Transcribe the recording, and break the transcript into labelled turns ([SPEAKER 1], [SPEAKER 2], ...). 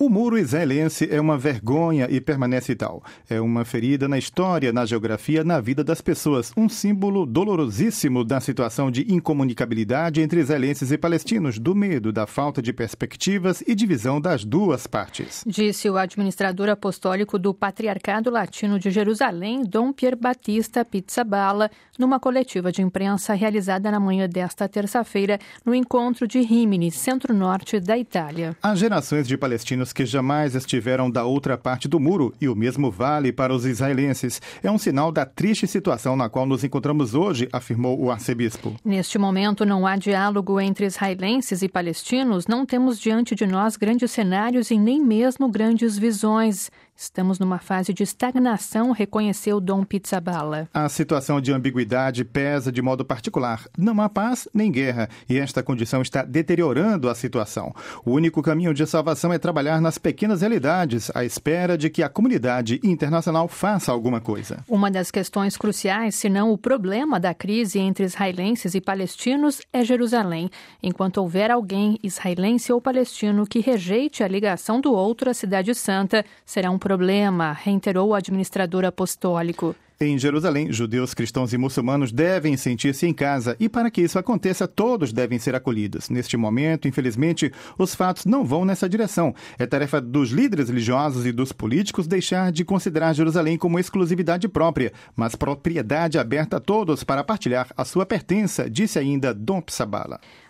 [SPEAKER 1] O muro israelense é uma vergonha e permanece tal. É uma ferida na história, na geografia, na vida das pessoas. Um símbolo dolorosíssimo da situação de incomunicabilidade entre israelenses e palestinos, do medo, da falta de perspectivas e divisão das duas partes.
[SPEAKER 2] Disse o administrador apostólico do Patriarcado Latino de Jerusalém, Dom Pier Battista Pizzaballa, numa coletiva de imprensa realizada na manhã desta terça-feira no encontro de Rimini, centro-norte da Itália.
[SPEAKER 1] Há gerações de palestinos que jamais estiveram da outra parte do muro, e o mesmo vale para os israelenses. É um sinal da triste situação na qual nos encontramos hoje, afirmou o arcebispo.
[SPEAKER 2] Neste momento não há diálogo entre israelenses e palestinos, não temos diante de nós grandes cenários e nem mesmo grandes visões. Estamos numa fase de estagnação, reconheceu Dom Pizzaballa.
[SPEAKER 1] A situação de ambiguidade pesa de modo particular. Não há paz nem guerra, e esta condição está deteriorando a situação. O único caminho de salvação é trabalhar nas pequenas realidades, à espera de que a comunidade internacional faça alguma coisa.
[SPEAKER 2] Uma das questões cruciais, se não o problema da crise entre israelenses e palestinos, é Jerusalém. Enquanto houver alguém, israelense ou palestino, que rejeite a ligação do outro à Cidade Santa, será um problema, reiterou o administrador apostólico.
[SPEAKER 1] Em Jerusalém, judeus, cristãos e muçulmanos devem sentir-se em casa e, para que isso aconteça, todos devem ser acolhidos. Neste momento, infelizmente, os fatos não vão nessa direção. É tarefa dos líderes religiosos e dos políticos deixar de considerar Jerusalém como exclusividade própria, mas propriedade aberta a todos para partilhar a sua pertença, disse ainda Dom Pizzaballa.